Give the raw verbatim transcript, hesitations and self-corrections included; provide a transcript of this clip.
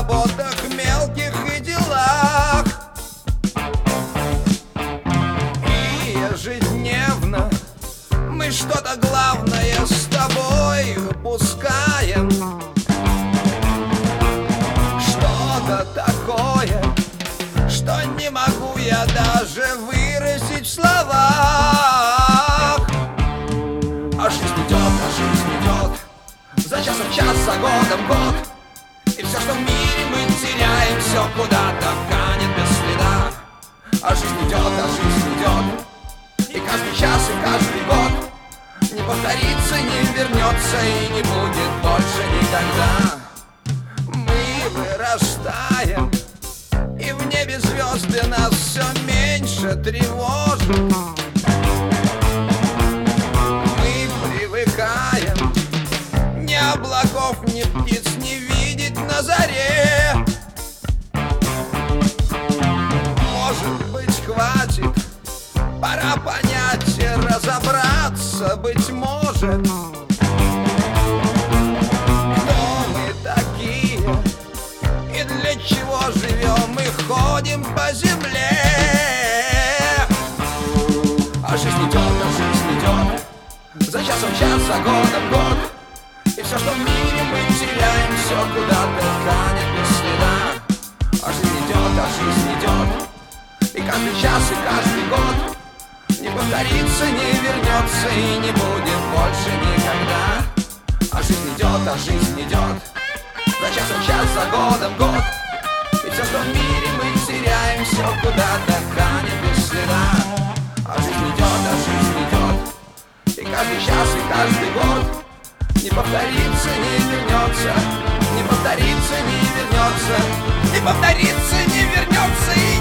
заботах мелких и делах. И ежедневно мы что-то главное с тобой упускаем. Что-то такое, что не могу я даже выразить в словах. А жизнь идет, а жизнь идет, за часом час, за годом год. И все, что в мире мы теряем, все куда-то канет без следа. А жизнь идет, а жизнь идет, и каждый час, и каждый год не повторится, не вернется и не будет больше никогда. Мы вырастаем, и в небе звезды нас все меньше тревожат. Мы привыкаем ни облаков, ни птиц не видеть на заре. Может быть, хватит, пора понять и разобраться, быть может, кто мы такие и для чего живем и ходим по земле. А жизнь идет, а жизнь идет, за часом час, за годом год. И все, что в мире мы теряем, все куда-то канет без следа. А жизнь идет, а жизнь идет, и каждый час, и каждый год не повторится, не вернется и не будет больше никогда. А жизнь идет, а жизнь идет, за часом час, за годом год. И все, что в мире мы теряем, все куда-то канет без следа. А жизнь идет, а жизнь идет, и каждый час, и каждый год не повторится, не вернется, не повторится, не вернется, не повторится, не вернется и